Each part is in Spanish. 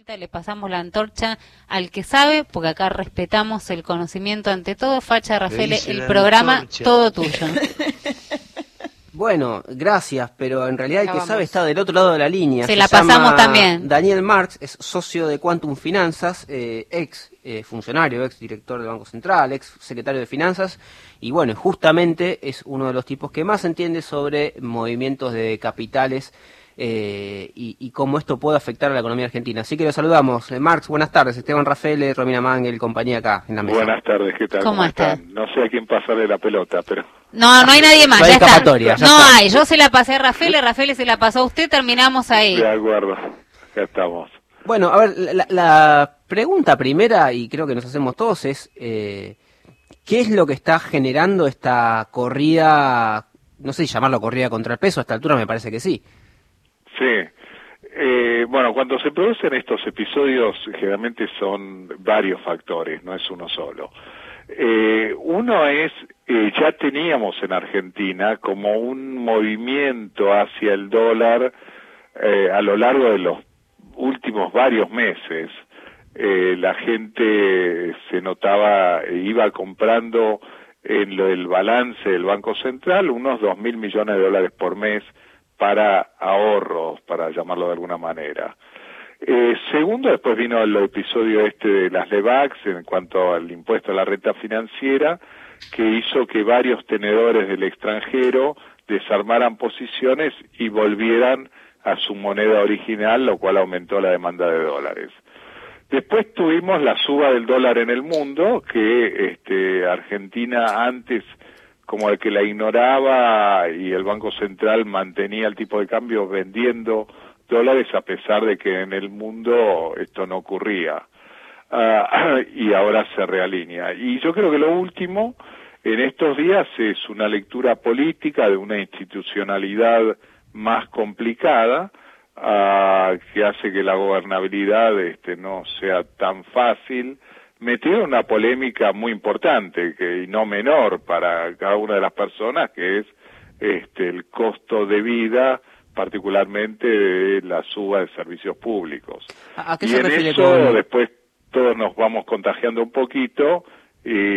vuelta le pasamos la antorcha al que sabe, porque acá respetamos el conocimiento ante todo. Facha, Rafael, el programa antorcha. Todo tuyo. Bueno, gracias, pero en realidad el que sabe está del otro lado de la línea. Se la pasamos también. Daniel Marx es socio de Quantum Finanzas, ex funcionario, ex director del Banco Central, ex secretario de Finanzas, y bueno, justamente es uno de los tipos que más entiende sobre movimientos de capitales y cómo esto puede afectar a la economía argentina. Así que lo saludamos. Marx, buenas tardes. Esteban Rafael, Romina Mangel, compañía acá en la mesa. Buenas tardes, ¿qué tal? ¿Cómo están? No sé a quién pasarle la pelota, pero... No hay nadie más, no hay ya escapatoria, está. ya No está. hay, yo se la pasé a Rafael se la pasó a usted, terminamos ahí. De acuerdo, ya estamos. Bueno, a ver, la pregunta primera, y creo que nos hacemos todos, es ¿qué es lo que está generando esta corrida, no sé si llamarlo corrida contra el peso, a esta altura me parece que sí? Sí. Bueno, cuando se producen estos episodios, generalmente son varios factores, no es uno solo. Uno es, ya teníamos en Argentina como un movimiento hacia el dólar a lo largo de los últimos varios meses. La gente se notaba, iba comprando en el balance del Banco Central unos 2.000 millones de dólares por mes para ahorros, para llamarlo de alguna manera. Segundo, después vino el episodio de las LEVAX en cuanto al impuesto a la renta financiera, que hizo que varios tenedores del extranjero desarmaran posiciones y volvieran a su moneda original, lo cual aumentó la demanda de dólares. Después tuvimos la suba del dólar en el mundo, que Argentina antes como el que la ignoraba y el Banco Central mantenía el tipo de cambio vendiendo dólares a pesar de que en el mundo esto no ocurría. Y ahora se realinea. Y yo creo que lo último en estos días es una lectura política de una institucionalidad más complicada, que hace que la gobernabilidad no sea tan fácil, metido en una polémica muy importante y no menor para cada una de las personas, que es el costo de vida, particularmente de la suba de servicios públicos. ¿A qué y se en refiere eso con...? después todos nos vamos contagiando un poquito y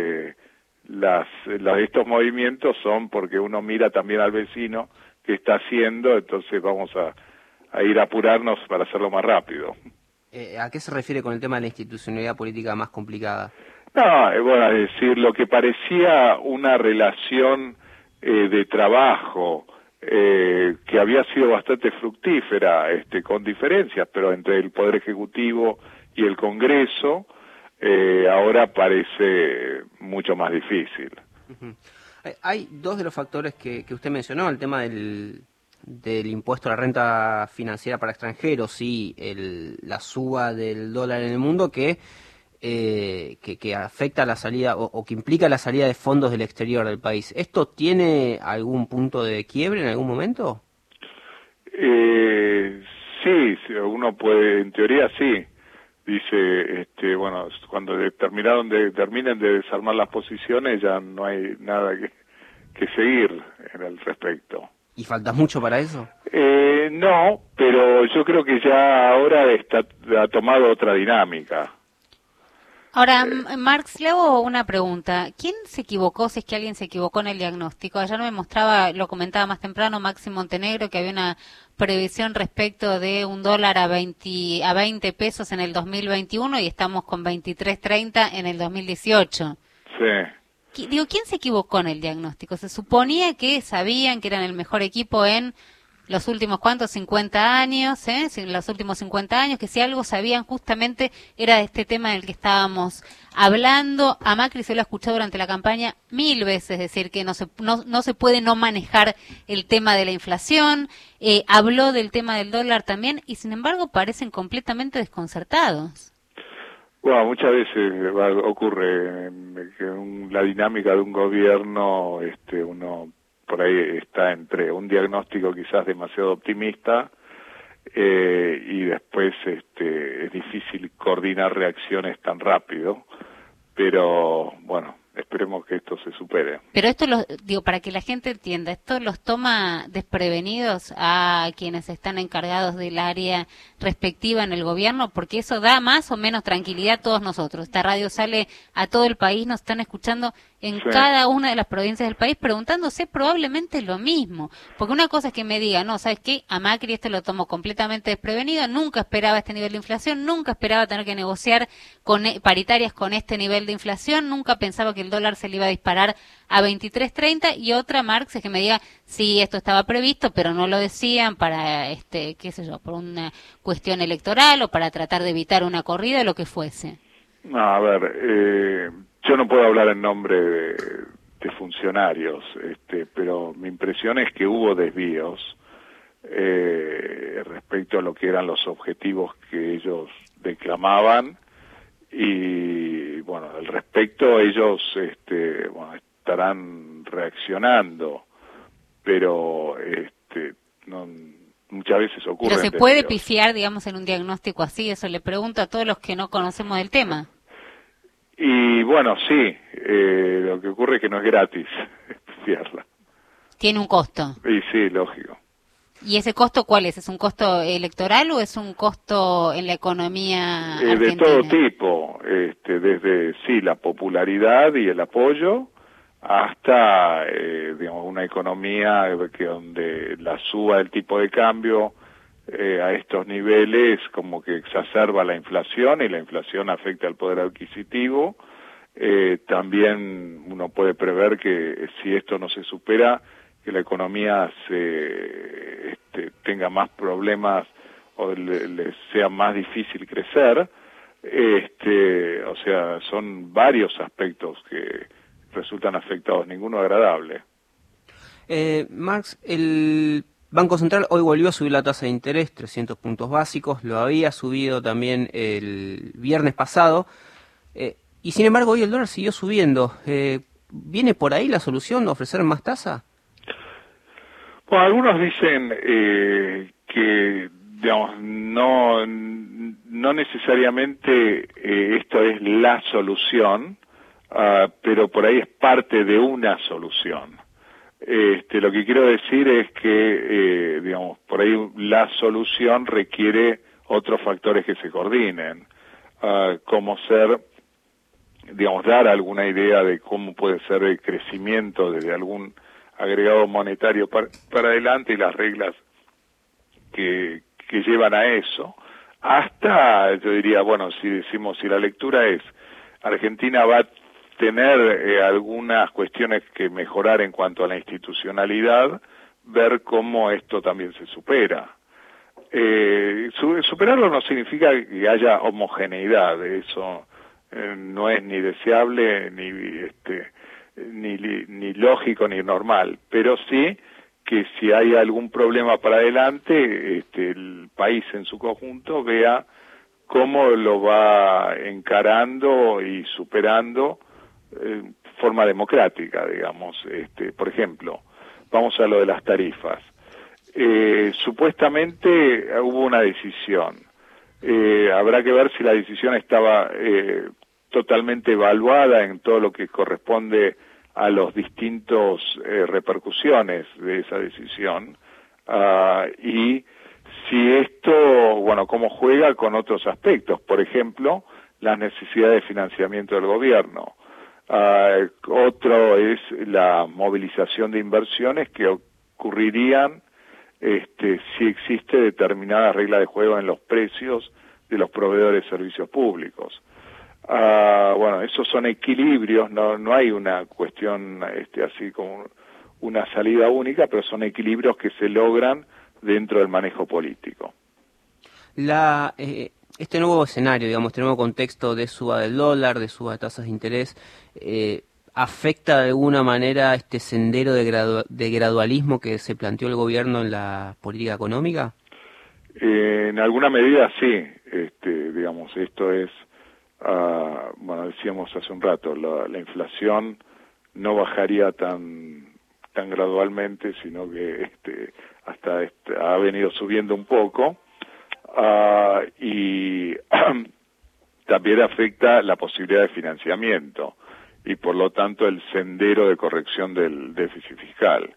estos movimientos son porque uno mira también al vecino que está haciendo, entonces vamos a ir a apurarnos para hacerlo más rápido. ¿A qué se refiere con el tema de la institucionalidad política más complicada? No, bueno, es decir, lo que parecía una relación de trabajo que había sido bastante fructífera, con diferencias, pero entre el Poder Ejecutivo y el Congreso, ahora parece mucho más difícil. Uh-huh. Hay dos de los factores que usted mencionó, el tema del impuesto a la renta financiera para extranjeros y la suba del dólar en el mundo que afecta la salida o que implica la salida de fondos del exterior del país. ¿Esto tiene algún punto de quiebre en algún momento? Sí, uno puede, en teoría sí. Dice, bueno, cuando terminen de desarmar las posiciones ya no hay nada que seguir en el respecto. ¿Y falta mucho para eso? No, pero yo creo que ya ahora ha tomado otra dinámica. Ahora, Marx, le hago una pregunta. ¿Quién se equivocó, si es que alguien se equivocó en el diagnóstico? Ayer me mostraba, lo comentaba más temprano, Maxi Montenegro, que había una previsión respecto de un dólar a 20 pesos en el 2021 y estamos con 23.30 en el 2018. Sí. Digo, ¿quién se equivocó en el diagnóstico? Se suponía que sabían que eran el mejor equipo en los últimos, ¿cuántos? 50 años, los últimos 50 años, que si algo sabían justamente era de este tema del que estábamos hablando. A Macri se lo ha escuchado durante la campaña 1000 veces decir que no se puede no manejar el tema de la inflación, habló del tema del dólar también, y sin embargo parecen completamente desconcertados. Bueno, muchas veces ocurre que la dinámica de un gobierno, uno por ahí está entre un diagnóstico quizás demasiado optimista y después es difícil coordinar reacciones tan rápido, pero bueno, esperemos que esto se supere. Pero esto, digo, para que la gente entienda, ¿esto los toma desprevenidos a quienes están encargados del área respectiva en el gobierno? Porque eso da más o menos tranquilidad a todos nosotros. Esta radio sale a todo el país, nos están escuchando en cada una de las provincias del país preguntándose probablemente lo mismo. Porque una cosa es que me diga, no, ¿sabes qué? A Macri este lo tomó completamente desprevenido, nunca esperaba este nivel de inflación, nunca esperaba tener que negociar con paritarias con este nivel de inflación, nunca pensaba que el dólar se le iba a disparar a 23.30, y otra, Marx, es que me diga, sí, esto estaba previsto, pero no lo decían para, qué sé yo, por una cuestión electoral o para tratar de evitar una corrida o lo que fuese. No, a ver, yo no puedo hablar en nombre de funcionarios, pero mi impresión es que hubo desvíos respecto a lo que eran los objetivos que ellos declamaban, y bueno, al respecto ellos estarán reaccionando, pero no, muchas veces ocurre. Pero se puede pifiar, digamos, en un diagnóstico así, eso le pregunto a todos los que no conocemos del tema. Y bueno, sí, lo que ocurre es que no es gratis pifiarla. Tiene un costo. Y sí, lógico. ¿Y ese costo cuál es? ¿Es un costo electoral o es un costo en la economía argentina? De todo tipo, desde sí la popularidad y el apoyo hasta digamos una economía que donde la suba del tipo de cambio a estos niveles como que exacerba la inflación, y la inflación afecta al poder adquisitivo. También uno puede prever que si esto no se supera, que la economía tenga más problemas o le sea más difícil crecer. O sea, son varios aspectos que resultan afectados, ninguno agradable. Marx, el Banco Central hoy volvió a subir la tasa de interés, 300 puntos básicos, lo había subido también el viernes pasado, y sin embargo hoy el dólar siguió subiendo. ¿Viene por ahí la solución, ofrecer más tasa? Bueno, algunos dicen que, digamos, no necesariamente esto es la solución, pero por ahí es parte de una solución. Lo que quiero decir es que, digamos, por ahí la solución requiere otros factores que se coordinen, como ser, digamos, dar alguna idea de cómo puede ser el crecimiento desde algún agregado monetario para adelante y las reglas que llevan a eso, hasta, yo diría, bueno, si la lectura es Argentina va a tener algunas cuestiones que mejorar en cuanto a la institucionalidad, ver cómo esto también se supera. Superarlo no significa que haya homogeneidad, eso no es ni deseable ni lógico ni normal, pero sí que si hay algún problema para adelante, el país en su conjunto vea cómo lo va encarando y superando de forma democrática, digamos. Por ejemplo, vamos a lo de las tarifas. Supuestamente hubo una decisión. Habrá que ver si la decisión estaba totalmente evaluada en todo lo que corresponde a los distintos repercusiones de esa decisión, y si esto, bueno, cómo juega con otros aspectos, por ejemplo, las necesidades de financiamiento del gobierno. Otro es la movilización de inversiones que ocurrirían si existe determinada regla de juego en los precios de los proveedores de servicios públicos. Bueno, esos son equilibrios, no hay una cuestión así como una salida única, pero son equilibrios que se logran dentro del manejo político. Este nuevo escenario, digamos, este nuevo contexto de suba del dólar, de suba de tasas de interés, ¿afecta de alguna manera este sendero de gradualismo que se planteó el gobierno en la política económica? En alguna medida sí, digamos, esto es, bueno, decíamos hace un rato, la inflación no bajaría tan gradualmente, sino que hasta ha venido subiendo un poco, y también afecta la posibilidad de financiamiento. y por lo tanto el sendero de corrección del déficit fiscal.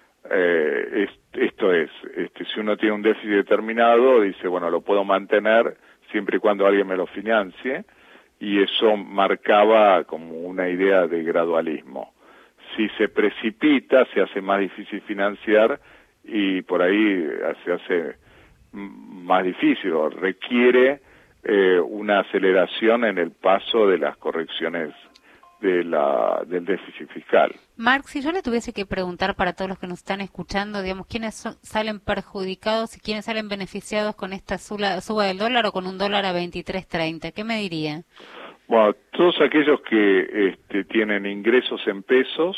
Esto es, si uno tiene un déficit determinado, dice, bueno, lo puedo mantener siempre y cuando alguien me lo financie, y eso marcaba como una idea de gradualismo. Si se precipita, se hace más difícil financiar y por ahí se hace más difícil o requiere una aceleración en el paso de las correcciones del déficit fiscal. Marc, si yo le tuviese que preguntar para todos los que nos están escuchando, digamos, ¿quiénes salen perjudicados y quiénes salen beneficiados con esta suba del dólar o con un dólar a 23.30? ¿Qué me diría? Bueno, todos aquellos que tienen ingresos en pesos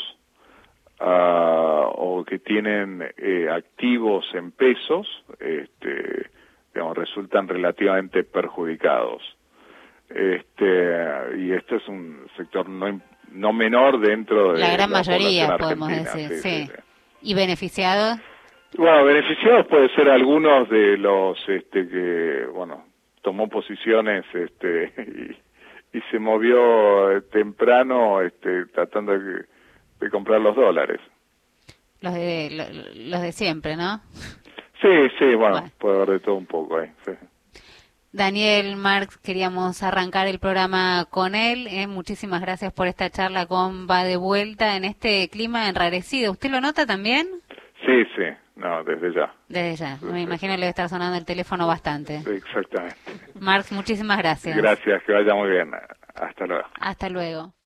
o que tienen activos en pesos, digamos, resultan relativamente perjudicados. Y este es un sector no menor dentro de la gran la mayoría, población podemos argentina. decir, Sí. ¿Y beneficiados? Bueno, beneficiados puede ser algunos de los que, bueno, tomó posiciones y se movió temprano tratando de comprar los dólares. Los de siempre, ¿no? Sí, bueno, puede haber de todo un poco ahí, sí. Daniel Marx, queríamos arrancar el programa con él. Muchísimas gracias por esta charla con Va de Vuelta en este clima enrarecido. ¿Usted lo nota también? Sí, no, desde ya. Desde ya, me imagino que le debe estar sonando el teléfono bastante. Sí, exactamente. Marx, muchísimas gracias. Gracias, que vaya muy bien. Hasta luego. Hasta luego.